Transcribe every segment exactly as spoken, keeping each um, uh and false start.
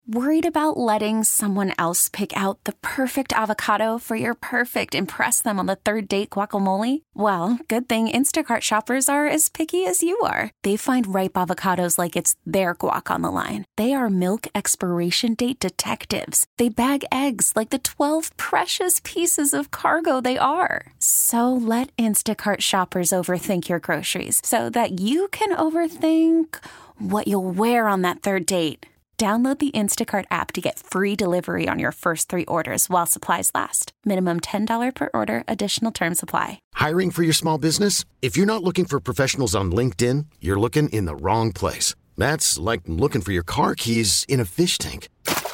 Worried about letting someone else pick out the perfect avocado for your perfect impress them on the third date guacamole? Well, good thing Instacart shoppers are as picky as you are. They find ripe avocados like it's their guac on the line. They are milk expiration date detectives. They bag eggs like the twelve precious pieces of cargo they are. So let Instacart shoppers overthink your groceries so that you can overthink what you'll wear on that third date. Download the Instacart app to get free delivery on your first three orders while supplies last. Minimum ten dollars per order. Additional terms apply. Hiring for your small business? If you're not looking for professionals on LinkedIn, you're looking in the wrong place. That's like looking for your car keys in a fish tank.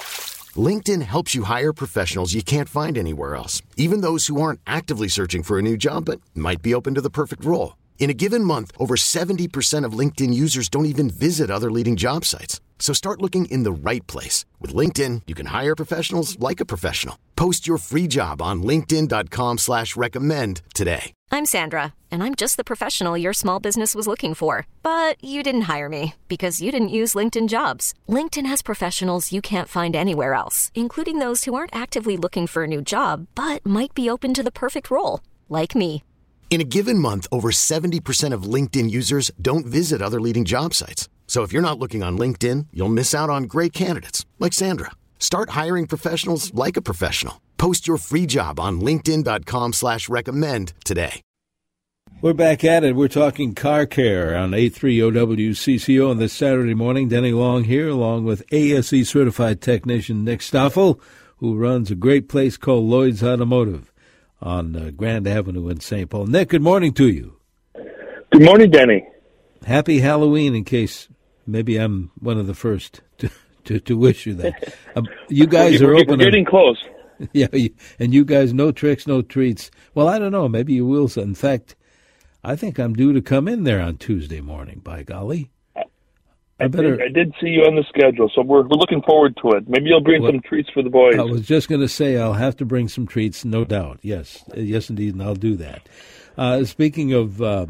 LinkedIn helps you hire professionals you can't find anywhere else, even those who aren't actively searching for a new job but might be open to the perfect role. In a given month, over seventy percent of LinkedIn users don't even visit other leading job sites. So start looking in the right place. With LinkedIn, you can hire professionals like a professional. Post your free job on linkedin dot com slash recommend today. I'm Sandra, and I'm just the professional your small business was looking for. But you didn't hire me because you didn't use LinkedIn Jobs. LinkedIn has professionals you can't find anywhere else, including those who aren't actively looking for a new job, but might be open to the perfect role, like me. In a given month, over seventy percent of LinkedIn users don't visit other leading job sites. So if you're not looking on LinkedIn, you'll miss out on great candidates like Sandra. Start hiring professionals like a professional. Post your free job on linkedin dot com slash recommend today. We're back at it. We're talking car care on eight three O W C C O on this Saturday morning. Denny Long here, along with A S E certified technician Nick Stoffel, who runs a great place called Lloyd's Automotive on uh, Grand Avenue in Saint Paul. Nick, good morning to you. Good morning, Denny. Happy Halloween, in case maybe I'm one of the first to to, to wish you that. Um, you guys we're, are open. We're getting on, close. Yeah, you, and you guys, no tricks, no treats. Well, I don't know. Maybe you will. In fact, I think I'm due to come in there on Tuesday morning, by golly. I, I, better. did, I did see you on the schedule, so we're, we're looking forward to it. Maybe you'll bring well, some treats for the boys. I was just going to say I'll have to bring some treats, no doubt. Yes, yes, indeed, and I'll do that. Uh, speaking of, uh,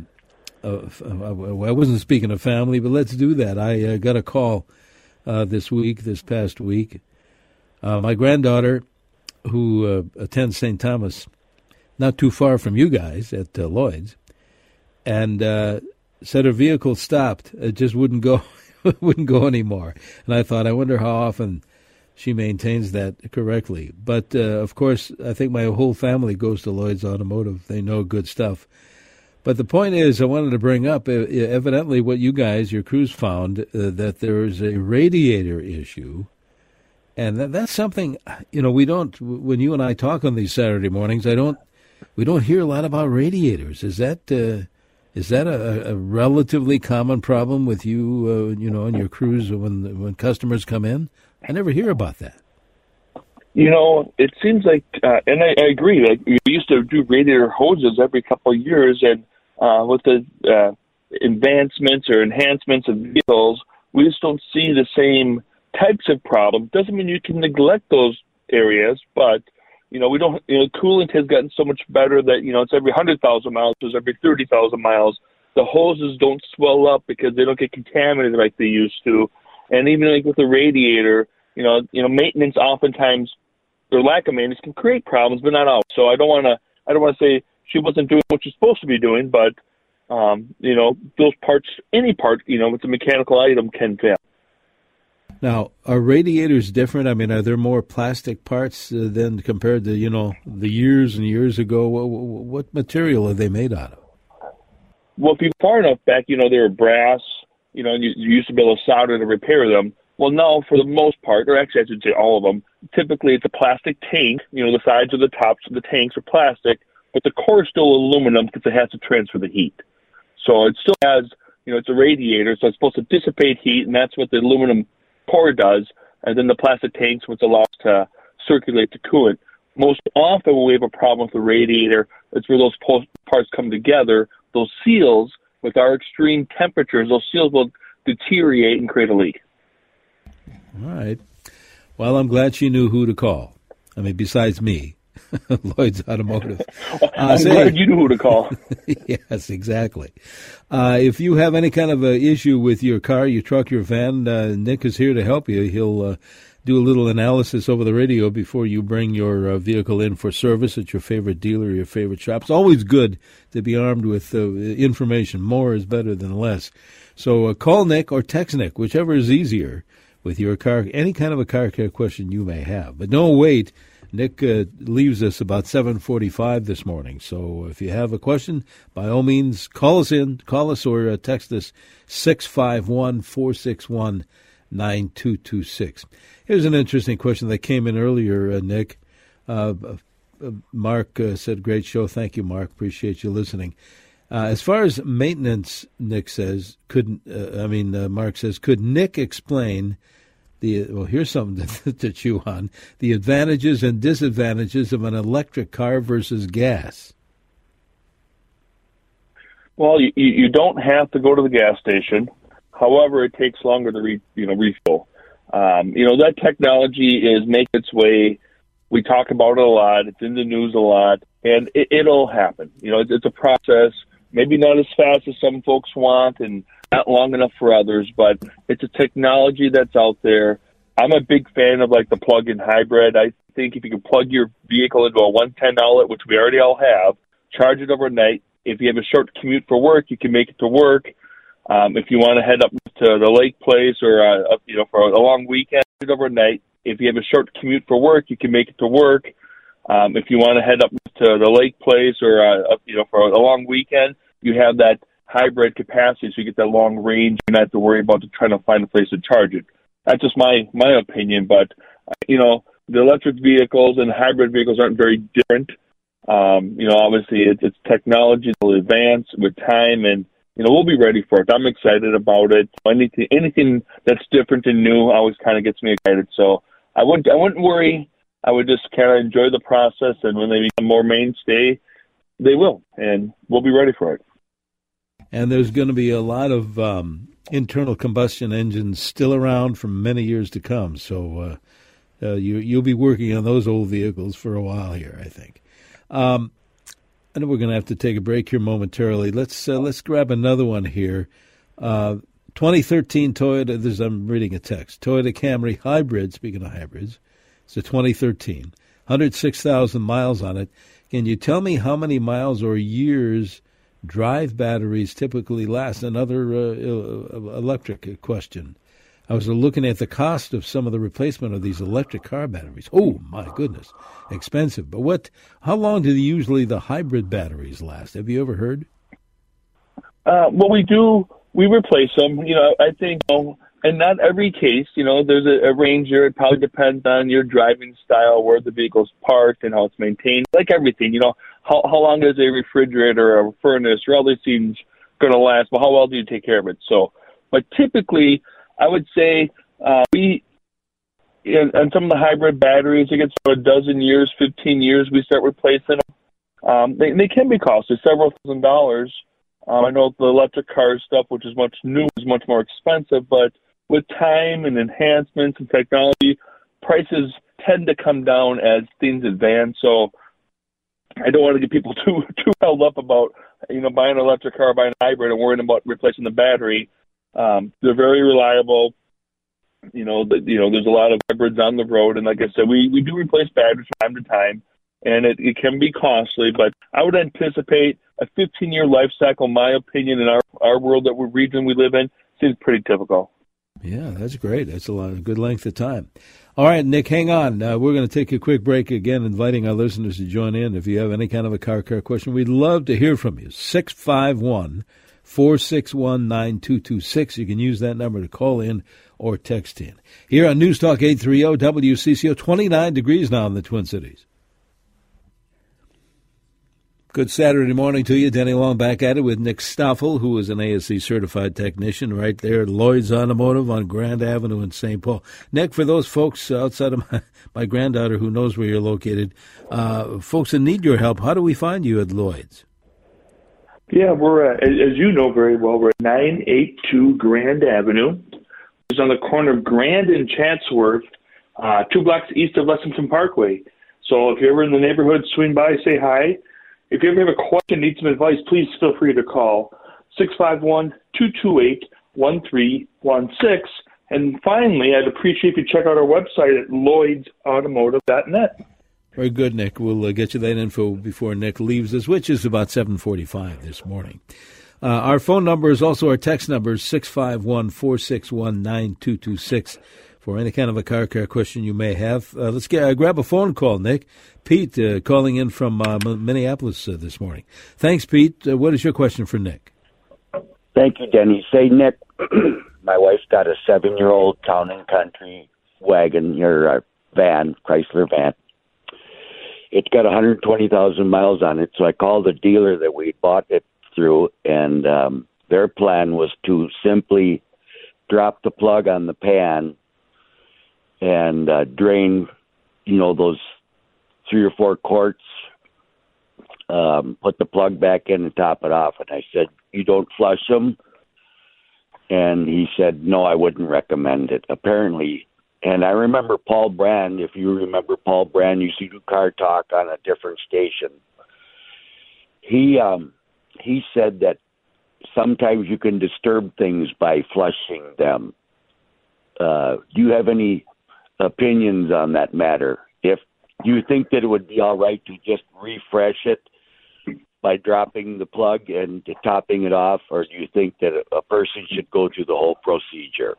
of uh, I wasn't speaking of family, but let's do that. I uh, got a call uh, this week, this past week. Uh, my granddaughter, who uh, attends Saint Thomas, not too far from you guys at uh, Lloyd's, and uh, said her vehicle stopped. It just wouldn't go. wouldn't go anymore. And I thought, I wonder how often she maintains that correctly. But, uh, of course, I think my whole family goes to Lloyd's Automotive. They know good stuff. But the point is, I wanted to bring up, uh, evidently what you guys, your crews found, uh, that there's a radiator issue. And that, that's something, you know, we don't, when you and I talk on these Saturday mornings, I don't, we don't hear a lot about radiators. Is that... Uh, Is that a, a relatively common problem with you, uh, you know, and your crews when when customers come in? I never hear about that. You know, it seems like, uh, and I, I agree. Like we used to do radiator hoses every couple of years, and uh, with the uh, advancements or enhancements of vehicles, we just don't see the same types of problems. Doesn't mean you can neglect those areas, but you know, we don't, you know, coolant has gotten so much better that, you know, it's every one hundred thousand miles, it's every thirty thousand miles. The hoses don't swell up because they don't get contaminated like they used to. And even like with the radiator, you know, you know, maintenance oftentimes, or lack of maintenance, can create problems, but not always. So I don't want to, I don't want to say she wasn't doing what she's supposed to be doing, but, um, you know, those parts, any part, you know, with a mechanical item can fail. Now, are radiators different? I mean, are there more plastic parts uh, than compared to, you know, the years and years ago? What, what material are they made out of? Well, if you're far enough back, you know, they were brass, you know, and you, you used to be able to solder to repair them. Well, now, for the most part, or actually I should say all of them, typically it's a plastic tank. You know, the sides or the tops of the tanks are plastic, but the core is still aluminum because it has to transfer the heat. So it still has, you know, it's a radiator, so it's supposed to dissipate heat, and that's what the aluminum core does, and then the plastic tanks, which allows to circulate the coolant. Most often when we have a problem with the radiator, it's where those parts come together. Those seals, with our extreme temperatures, those seals will deteriorate and create a leak. All right. Well, I'm glad she knew who to call. I mean, besides me, Lloyd's Automotive. Uh, I'm say, glad you knew who to call. Yes, exactly. Uh, if you have any kind of a issue with your car, your truck, your van, uh, Nick is here to help you. He'll uh, do a little analysis over the radio before you bring your uh, vehicle in for service at your favorite dealer or your favorite shop. It's always good to be armed with uh, information. More is better than less. So uh, call Nick or text Nick, whichever is easier, with your car, any kind of a car care question you may have. But don't wait. Nick uh, leaves us about seven forty-five this morning. So if you have a question, by all means, call us in, call us or uh, text us six five one, four six one, nine two two six. Here's an interesting question that came in earlier, uh, Nick. Uh, uh, Mark uh, said, great show. Thank you, Mark. Appreciate you listening. Uh, as far as maintenance, Nick says, could uh, I mean, uh, Mark says, could Nick explain the, well, here's something to, to chew on, the advantages and disadvantages of an electric car versus gas? Well, you, you don't have to go to the gas station. However, it takes longer to re, you know, refill. Um, you know, that technology is making its way. We talk about it a lot. It's in the news a lot, and it, it'll happen. You know, it's, it's a process, maybe not as fast as some folks want and not long enough for others, but it's a technology that's out there. I'm a big fan of, like, the plug-in hybrid. I think if you can plug your vehicle into a one ten outlet, which we already all have, charge it overnight. If you have a short commute for work, you can make it to work. Um, if you want to head up to the lake place or, uh, up, you know, for a long weekend overnight, if you have a short commute for work, you can make it to work. Um, if you want to head up to the lake place or, uh, up, you know, for a long weekend, you have that hybrid capacity, so you get that long range. You don't have to worry about trying to find a place to charge it. That's just my, my opinion, but, uh, you know, the electric vehicles and hybrid vehicles aren't very different. Um, you know, obviously it's, it's technology that will advance with time, and you know, we'll be ready for it. I'm excited about it. Anything, anything that's different and new always kind of gets me excited. So I wouldn't, I wouldn't worry. I would just kind of enjoy the process, and when they become more mainstay, they will, and we'll be ready for it. And there's going to be a lot of um, internal combustion engines still around for many years to come. So uh, uh, you, you'll be working on those old vehicles for a while here, I think. Um, I know we're going to have to take a break here momentarily. Let's uh, let's grab another one here. Uh, twenty thirteen Toyota, this, I'm reading a text, Toyota Camry Hybrid, speaking of hybrids, it's a twenty thirteen, one hundred six thousand miles on it. Can you tell me how many miles or years drive batteries typically last? Another uh, electric question. I was looking at the cost of some of the replacement of these electric car batteries. Oh, my goodness, expensive. But what? How long do usually the hybrid batteries last? Have you ever heard? Uh, well, we do. We replace them. You know, I think, you know, and not every case. You know, there's a, a range here. It probably depends on your driving style, where the vehicle's parked, and how it's maintained. Like everything, you know, how how long is a refrigerator or a furnace or all these things going to last? But how well do you take care of it? So, but typically, I would say uh, we, on some of the hybrid batteries, it gets a dozen years, fifteen years, we start replacing them. Um, they, they can be costly, several thousand dollars. Um, I know the electric car stuff, which is much new, is much more expensive, but with time and enhancements and technology, prices tend to come down as things advance. So I don't want to get people too too held up about, you know, buying an electric car, buying a hybrid, and worrying about replacing the battery. Um, they're very reliable. You know, the, you know, there's a lot of hybrids on the road, and like I said, we, we do replace batteries from time to time, and it, it can be costly. But I would anticipate a fifteen-year life cycle. In my opinion, in our our world, that we region we live in, seems pretty typical. Yeah, that's great. That's a lot of good length of time. All right, Nick, hang on. Uh, we're going to take a quick break again, inviting our listeners to join in. If you have any kind of a car care question, we'd love to hear from you. six five one, four six one, nine two two six. You can use that number to call in or text in. Here on News Talk eight thirty W C C O, twenty-nine degrees now in the Twin Cities. Good Saturday morning to you. Denny Long back at it with Nick Stoffel, who is an A S C certified technician right there at Lloyd's Automotive on Grand Avenue in Saint Paul. Nick, for those folks outside of my, my granddaughter who knows where you're located, uh, folks that need your help, how do we find you at Lloyd's? Yeah, we're, uh, as you know very well, we're at nine eighty-two Grand Avenue. It's on the corner of Grand and Chatsworth, uh, two blocks east of Lexington Parkway. So if you're ever in the neighborhood, swing by, say hi. If you ever have a question, need some advice, please feel free to call six five one, two two eight, one three one six. And finally, I'd appreciate if you check out our website at lloyds automotive dot net. Very good, Nick. We'll uh, get you that info before Nick leaves us, which is about seven forty-five this morning. Uh, our phone number is also our text number, six five one, four six one, nine two two six, for any kind of a car care question you may have. Uh, let's get, uh, grab a phone call, Nick. Pete uh, calling in from uh, Minneapolis uh, this morning. Thanks, Pete. Uh, what is your question for Nick? Thank you, Denny. Say, Nick, my wife's got a seven-year-old Town and Country wagon, or uh, van, Chrysler van. It's got one hundred twenty thousand miles on it, so I called the dealer that we bought it through, and um, their plan was to simply drop the plug on the pan and uh, drain, you know, those three or four quarts, um, put the plug back in and top it off. And I said, you don't flush them? And he said, no, I wouldn't recommend it. Apparently, and I remember Paul Brand, if you remember Paul Brand, used to do Car Talk on a different station. He um, he said that sometimes you can disturb things by flushing them. Uh, do you have any opinions on that matter? If do you think that it would be all right to just refresh it by dropping the plug and topping it off, or do you think that a person should go through the whole procedure?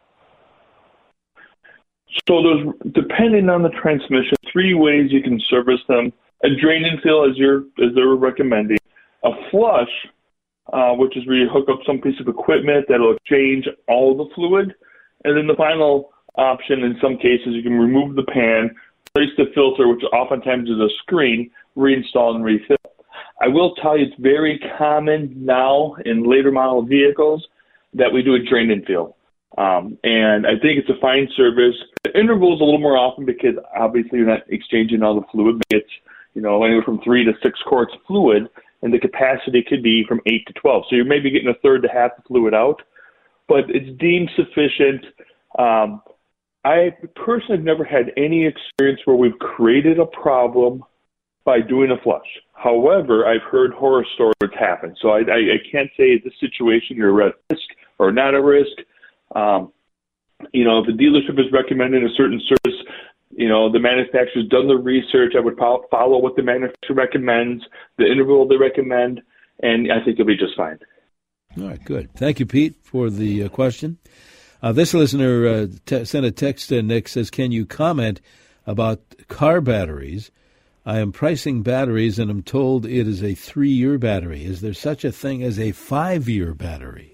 So there's, depending on the transmission, three ways you can service them. A drain and fill, as you're as they're recommending. A flush, uh, which is where you hook up some piece of equipment that'll exchange all the fluid. And then the final option, in some cases, you can remove the pan, place the filter, which oftentimes is a screen, reinstall and refill. I will tell you, it's very common now in later model vehicles that we do a drain and fill. Um, and I think it's a fine service. The interval is a little more often because obviously you're not exchanging all the fluid. It's, you know, anywhere from three to six quarts of fluid, and the capacity could be from eight to twelve. So you're maybe getting a third to half the fluid out, but it's deemed sufficient. Um, I personally have never had any experience where we've created a problem by doing a flush. However, I've heard horror stories happen. So I, I, I can't say in this situation you're at risk or not at risk. Um, you know, if the dealership is recommending a certain service, you know, the manufacturer's done the research. I would follow, follow what the manufacturer recommends, the interval they recommend, and I think you'll be just fine. All right, good. Thank you, Pete, for the uh, question. Uh, this listener uh, te- sent a text to Nick, says, can you comment about car batteries? I am pricing batteries, and I'm told it is a three-year battery. Is there such a thing as a five-year battery?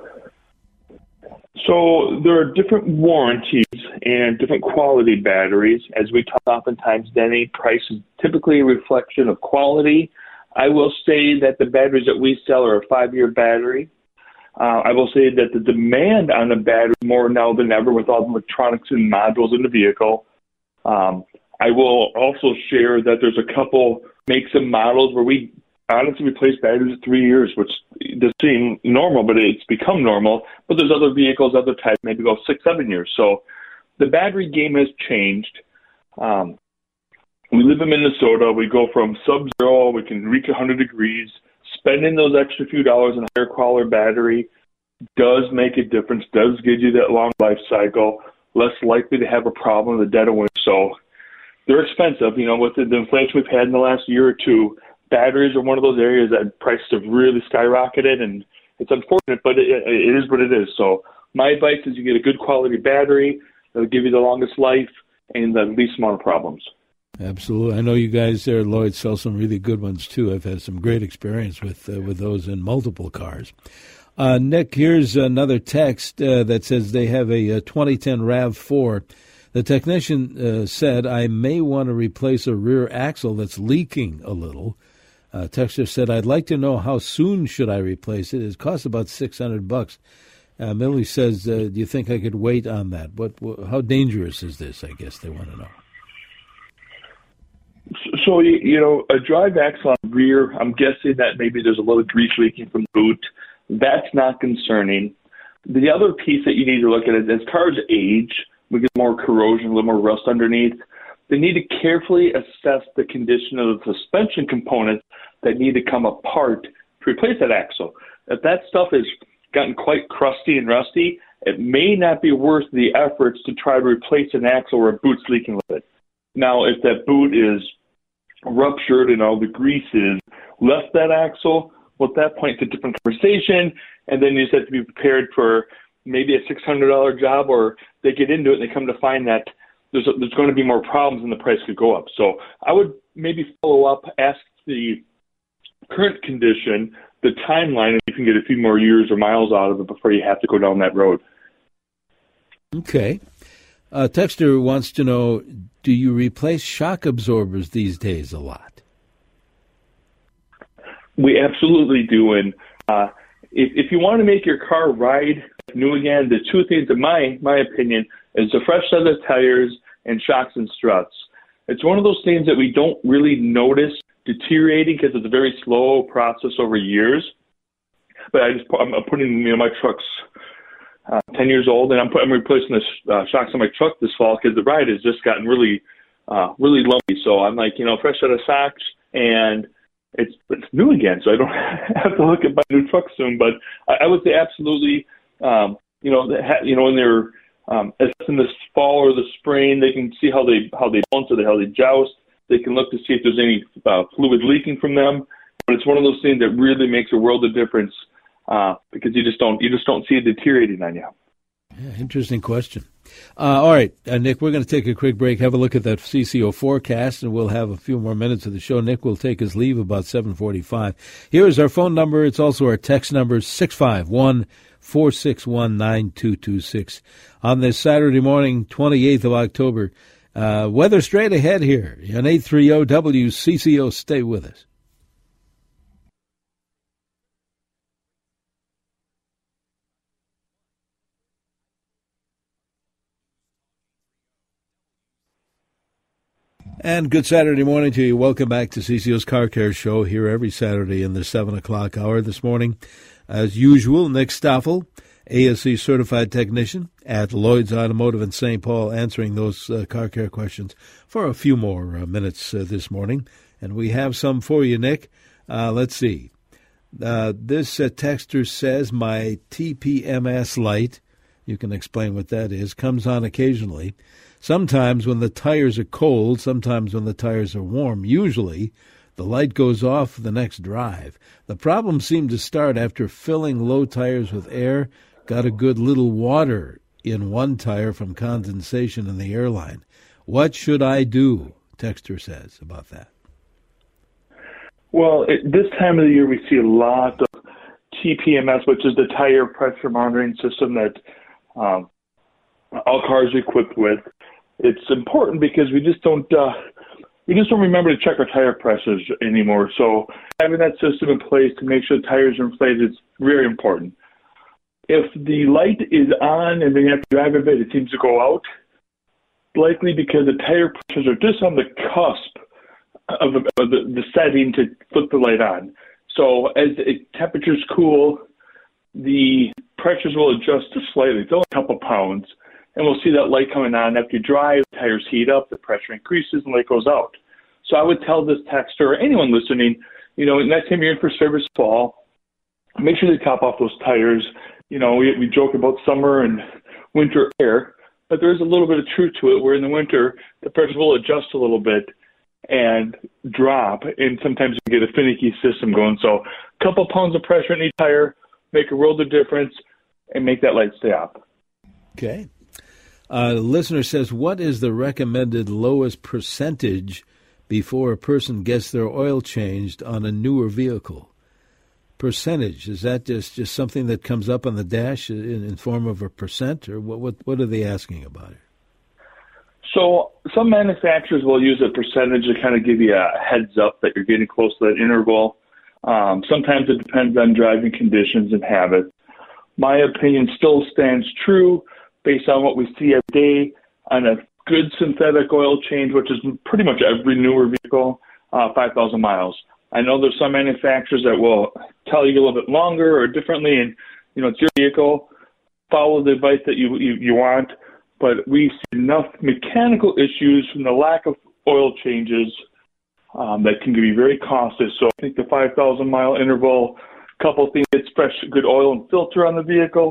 So there are different warranties and different quality batteries. As we talk oftentimes, Denny, price is typically a reflection of quality. I will say that the batteries that we sell are a five-year battery. Uh, I will say that the demand on a battery is more now than ever with all the electronics and modules in the vehicle. Um, I will also share that there's a couple makes and models where we honestly replace batteries at three years, which does seem normal, but it's become normal. But there's other vehicles, other types, maybe go six, seven years. So the battery game has changed. Um, we live in Minnesota. We go from sub-zero. We can reach one hundred degrees. Spending those extra few dollars in a higher quality battery does make a difference, does give you that long life cycle, less likely to have a problem in the dead of winter. So they're expensive. You know, with the, the inflation we've had in the last year or two, batteries are one of those areas that prices have really skyrocketed, and it's unfortunate, but it, it is what it is. So my advice is you get a good quality battery that'll give you the longest life and the least amount of problems. Absolutely. I know you guys there at Lloyd sell some really good ones, too. I've had some great experience with uh, with those in multiple cars. Uh, Nick, here's another text uh, that says they have a, a twenty ten RAV four. The technician uh, said, I may want to replace a rear axle that's leaking a little. Uh, Texter said, I'd like to know how soon should I replace it. It costs about six hundred bucks. Uh, Millie says, uh, do you think I could wait on that? What, what? How dangerous is this, I guess they want to know. So, you know, a drive axle on the rear, I'm guessing that maybe there's a little grease leaking from the boot. That's not concerning. The other piece that you need to look at is as cars age, we get more corrosion, a little more rust underneath. They need to carefully assess the condition of the suspension components that need to come apart to replace that axle. If that stuff has gotten quite crusty and rusty, it may not be worth the efforts to try to replace an axle where a boot's leaking with it. Now, if that boot is ruptured and all the grease is left that axle, well, at that point, it's a different conversation, and then you just have to be prepared for maybe a six hundred dollars job, or they get into it and they come to find that there's, a, there's going to be more problems and the price could go up. So I would maybe follow up, ask the current condition, the timeline, and you can get a few more years or miles out of it before you have to go down that road. Okay. Uh, Texter wants to know, do you replace shock absorbers these days a lot? We absolutely do. And uh, if, if you want to make your car ride new again, the two things, in my, my opinion, is a fresh set of tires and shocks and struts. It's one of those things that we don't really notice deteriorating because it's a very slow process over years. But I just, I'm putting, you know, my truck's uh, ten years old, and I'm, put, I'm replacing the uh, shocks on my truck this fall because the ride has just gotten really, uh, really lumpy. So I'm like, you know, fresh set of socks, and it's it's new again. So I don't have to look at my new truck soon. But I, I would say absolutely, um, you know, you know, when they're um, in this fall or the spring, they can see how they how they bounce or how they joust. They can look to see if there's any uh, fluid leaking from them. But it's one of those things that really makes a world of difference. Uh, because you just don't you just don't see it deteriorating on you. Yeah, interesting question. Uh, all right, uh, Nick, we're going to take a quick break, have a look at that C C O forecast, and we'll have a few more minutes of the show. Nick will take his leave about seven forty-five. Here is our phone number. It's also our text number, six five one, four six one, nine two two six. On this Saturday morning, twenty-eighth of October, uh, weather straight ahead here on eight thirty W C C O. Stay with us. And good Saturday morning to you. Welcome back to C C O's Car Care Show here every Saturday in the seven o'clock hour. This morning, as usual, Nick Stoffel, A S E certified technician at Lloyd's Automotive in Saint Paul, answering those uh, car care questions for a few more uh, minutes uh, this morning. And we have some for you, Nick. Uh, let's see. Uh, this uh, texter says, my T P M S light, you can explain what that is, comes on occasionally. Sometimes when the tires are cold, sometimes when the tires are warm. Usually, the light goes off the next drive. The problem seemed to start after filling low tires with air, got a good little water in one tire from condensation in the airline. What should I do? Texter says about that. Well, at this time of the year, we see a lot of T P M S, which is the tire pressure monitoring system that um, all cars are equipped with. It's important because we just don't uh, we just don't remember to check our tire pressures anymore. So having that system in place to make sure the tires are inflated is very important. If the light is on and then you have to drive a bit, it seems to go out, likely because the tire pressures are just on the cusp of the, of the, the setting to flip the light on. So as the temperatures cool, the pressures will adjust just slightly. It's only a couple pounds. And we'll see that light coming on. After you drive, the tires heat up, the pressure increases, and the light goes out. So I would tell this texter or anyone listening, you know, next time you're in for service fall, make sure they top off those tires. You know, we, we joke about summer and winter air, but there is a little bit of truth to it where in the winter, the pressure will adjust a little bit and drop, and sometimes you get a finicky system going. So a couple pounds of pressure in each tire make a world of difference and make that light stay up. Okay. Uh, the listener says, what is the recommended lowest percentage before a person gets their oil changed on a newer vehicle? Percentage, is that just, just something that comes up on the dash in, in form of a percent, or what, what, what are they asking about it? So some manufacturers will use a percentage to kind of give you a heads up that you're getting close to that interval. Um, sometimes it depends on driving conditions and habits. My opinion still stands true based on what we see every day on a good synthetic oil change, which is pretty much every newer vehicle, uh, five thousand miles. I know there's some manufacturers that will tell you a little bit longer or differently, and, you know, it's your vehicle. Follow the advice that you, you, you want, but we see enough mechanical issues from the lack of oil changes um, that can be very costly. So I think the five thousand mile interval, couple things, it's fresh, good oil and filter on the vehicle,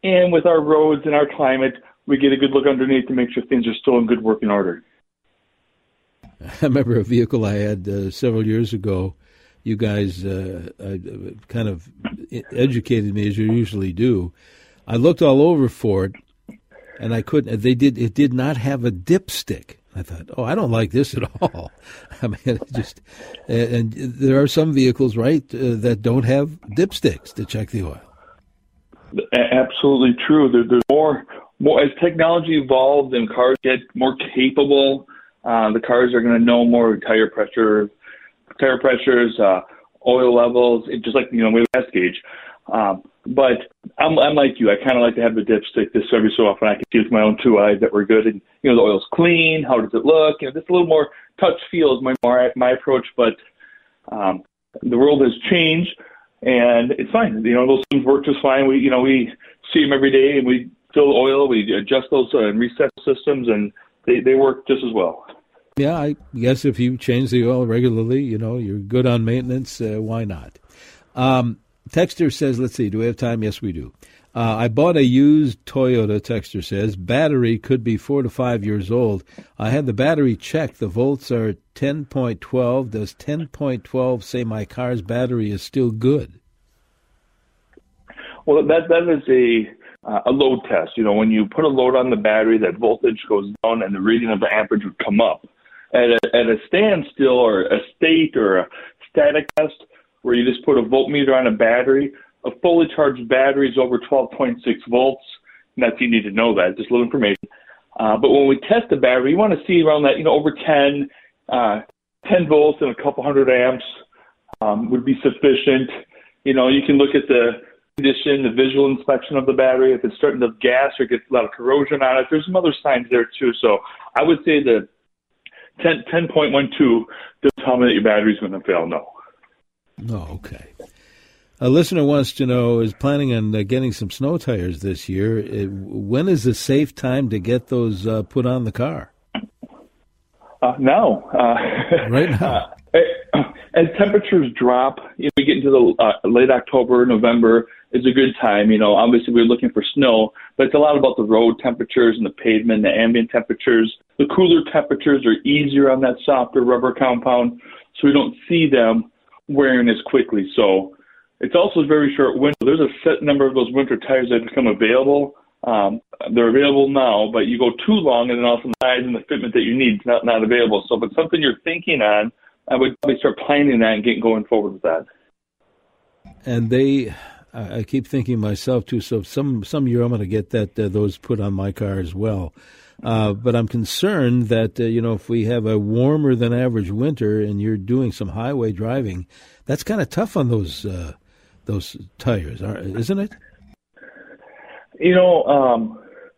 And with our roads and our climate, we get a good look underneath to make sure things are still in good working order. I remember a vehicle I had uh, several years ago. You guys uh, uh, kind of educated me, as you usually do. I looked all over for it, and I couldn't. They did. It did not have a dipstick. I thought, oh, I don't like this at all. I mean, it just and there are some vehicles, right, uh, that don't have dipsticks to check the oil. Absolutely true. There, there's more, more as technology evolves and cars get more capable. Uh, the cars are going to know more tire pressure, tire pressures, uh, oil levels, it, just like, you know, we have a gas gauge. Um, but I'm, I'm like you. I kind of like to have the dipstick this every so often. I can see with my own two eyes that we're good. And, you know, the oil's clean. How does it look? You know, just a little more touch feel is my, more, my approach. But um, the world has changed, and it's fine. You know, those things work just fine. We, you know, we see them every day, and we fill the oil. We adjust those uh, and reset systems, and they, they work just as well. Yeah, I guess if you change the oil regularly, you know, you're good on maintenance. Uh, why not? Um, Texter says, let's see, do we have time? Yes, we do. Uh, I bought a used Toyota, Texter says. Battery could be four to five years old. I had the battery checked. The volts are ten point one two. Does ten point one two say my car's battery is still good? Well, that that is a uh, a load test. You know, when you put a load on the battery, that voltage goes down and the reading of the amperage would come up. At a, at a standstill or a state or a static test where you just put a voltmeter on a battery, a fully charged battery is over twelve point six volts. Not that you need to know that, just a little information. Uh, but when we test the battery, you want to see around that, you know, over ten, uh, ten volts and a couple hundred amps um, would be sufficient. You know, you can look at the condition, the visual inspection of the battery. If it's starting to gas or gets a lot of corrosion on it, there's some other signs there too. So I would say that ten point one two doesn't tell me that your battery's going to fail, no. Oh, okay. A listener wants to know, is planning on uh, getting some snow tires this year. It, when is a safe time to get those uh, put on the car? Uh, now. Uh, right now. Uh, as temperatures drop, you know, we get into the uh, late October, November is a good time. You know, obviously we're looking for snow, but it's a lot about the road temperatures and the pavement, the ambient temperatures. The cooler temperatures are easier on that softer rubber compound, so we don't see them wearing as quickly. So it's also very short winter. There's a set number of those winter tires that become available. Um, they're available now, but you go too long and then all of a sudden the size and the fitment that you need is not, not available. So if it's something you're thinking on, I would probably start planning that and getting going forward with that. And they, I keep thinking myself too, so some, some year I'm going to get that uh, those put on my car as well. Uh, but I'm concerned that, uh, you know, if we have a warmer than average winter and you're doing some highway driving, that's kind of tough on those uh, those tires, isn't it? You know, um,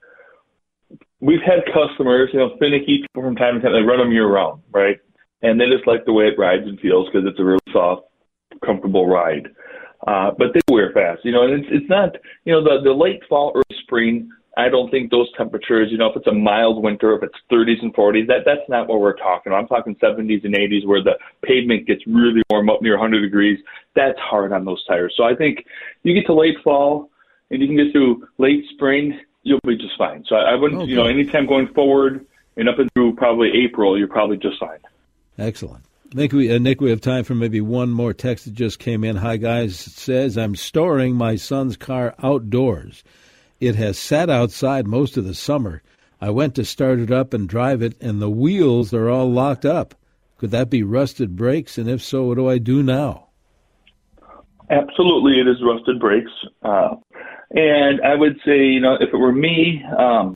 we've had customers, you know, finicky people from time to time, they run them year round, right? And they just like the way it rides and feels because it's a really soft, comfortable ride. Uh, but they wear fast, you know, and it's, it's not, you know, the, the late fall, early spring, I don't think those temperatures, you know, if it's a mild winter, if it's thirties and forties, that that's not what we're talking about. I'm talking seventies and eighties where the pavement gets really warm up near one hundred degrees. That's hard on those tires. So I think you get to late fall and you can get through late spring, you'll be just fine. So I, I wouldn't, okay. you know, anytime going forward and up and through probably April, you're probably just fine. Excellent. Nick, we, uh, Nick, we have time for maybe one more text that just came in. Hi, guys. It says, I'm storing my son's car outdoors. It has sat outside most of the summer. I went to start it up and drive it, and the wheels are all locked up. Could that be rusted brakes? And if so, what do I do now? Absolutely, it is rusted brakes. Uh, and I would say, you know, if it were me, um,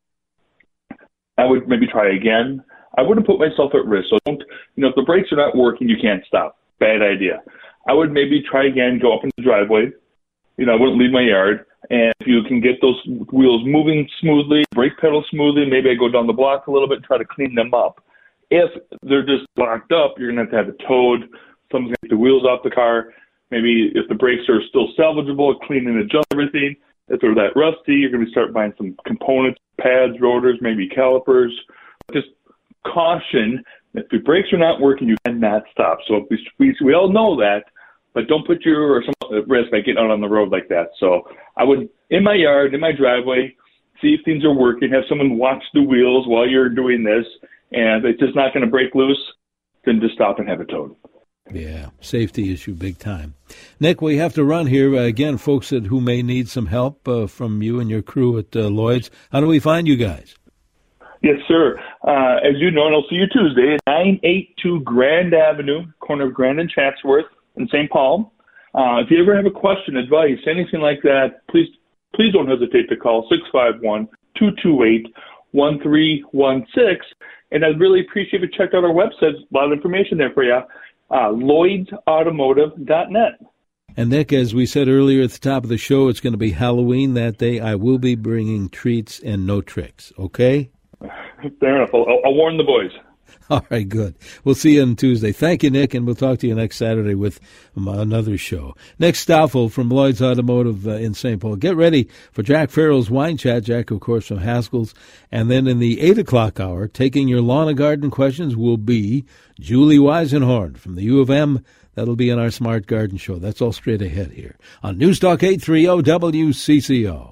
I would maybe try again. I wouldn't put myself at risk. So don't, you know, if the brakes are not working, you can't stop. Bad idea. I would maybe try again, go up in the driveway. You know, I wouldn't leave my yard. And if you can get those wheels moving smoothly, brake pedal smoothly, maybe I go down the block a little bit and try to clean them up. If they're just locked up, you're going to have to have it towed. Someone's going to get the wheels off the car. Maybe if the brakes are still salvageable, clean and adjust everything. If they're that rusty, you're going to start buying some components, pads, rotors, maybe calipers. Just caution, if the brakes are not working, you cannot stop. So if we, we, we all know that, but don't put your or someone at risk by getting out on the road like that. So I would, in my yard, in my driveway, see if things are working, have someone watch the wheels while you're doing this, and if it's just not going to break loose, then just stop and have it towed. Yeah, safety issue big time. Nick, we have to run here. Uh, again, folks that, who may need some help uh, from you and your crew at uh, Lloyd's, how do we find you guys? Yes, sir. Uh, as you know, and I'll see you Tuesday at nine eighty-two Grand Avenue, corner of Grand and Chatsworth in Saint Paul. Uh, if you ever have a question, advice, anything like that, please please don't hesitate to call six five one, two two eight, one three one six. And I'd really appreciate if you checked out our website. A lot of information there for you. Uh, Lloyds Automotive dot net. And Nick, as we said earlier at the top of the show, it's going to be Halloween that day. I will be bringing treats and no tricks, okay? Fair enough. I'll, I'll warn the boys. All right, good. We'll see you on Tuesday. Thank you, Nick, and we'll talk to you next Saturday with another show. Nick Stoffel from Lloyd's Automotive uh, in Saint Paul. Get ready for Jack Farrell's Wine Chat. Jack, of course, from Haskell's. And then in the eight o'clock hour, taking your lawn and garden questions will be Julie Weisenhorn from the U of M. That'll be in our Smart Garden Show. That's all straight ahead here on News Talk eight thirty W C C O.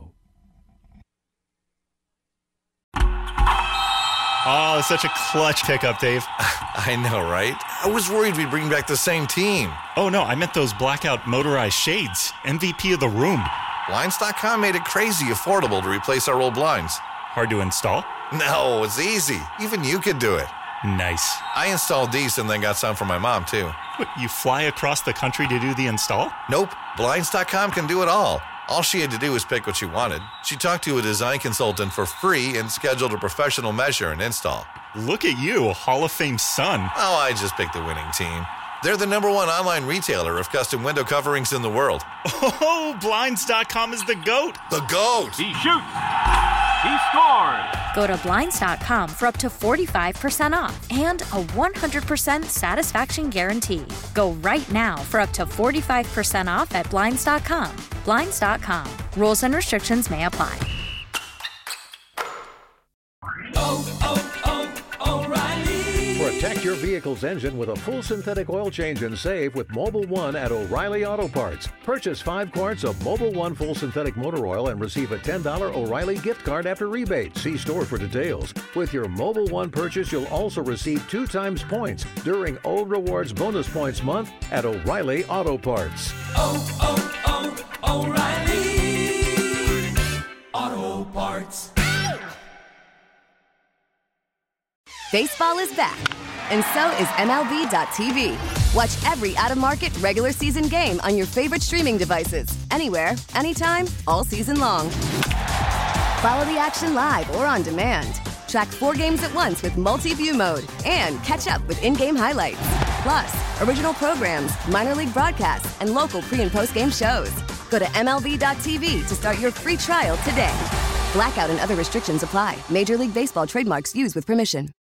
Oh, such a clutch pickup, Dave. I know, right? I was worried we'd bring back the same team. Oh, no, I meant those blackout motorized shades. M V P of the room. Blinds dot com made it crazy affordable to replace our old blinds. Hard to install? No, it's easy. Even you could do it. Nice. I installed these and then got some for my mom, too. What, you fly across the country to do the install? Nope. Blinds dot com can do it all. All she had to do was pick what she wanted. She talked to a design consultant for free and scheduled a professional measure and install. Look at you, Hall of Fame son. Oh, I just picked the winning team. They're the number one online retailer of custom window coverings in the world. Oh, Blinds dot com is the GOAT. The GOAT. He shoots. He scores. Go to Blinds dot com for up to forty-five percent off and a one hundred percent satisfaction guarantee. Go right now for up to forty-five percent off at Blinds dot com. Blinds dot com. Rules and restrictions may apply. Oh, oh, oh, O'Reilly. Protect your vehicle's engine with a full synthetic oil change and save with Mobil one at O'Reilly Auto Parts. Purchase five quarts of Mobil one full synthetic motor oil and receive a ten dollars O'Reilly gift card after rebate. See store for details. With your Mobil one purchase, you'll also receive two times points during Old Rewards Bonus Points Month at O'Reilly Auto Parts. Oh, oh, oh, O'Reilly Auto Parts. Baseball is back, and so is M L B dot T V. Watch every out-of-market regular season game on your favorite streaming devices, anywhere, anytime, all season long. Follow the action live or on demand. Track four games at once with multi-view mode and catch up with in-game highlights. Plus, original programs, minor league broadcasts, and local pre- and post-game shows. Go to M L B dot T V to start your free trial today. Blackout and other restrictions apply. Major League Baseball trademarks used with permission.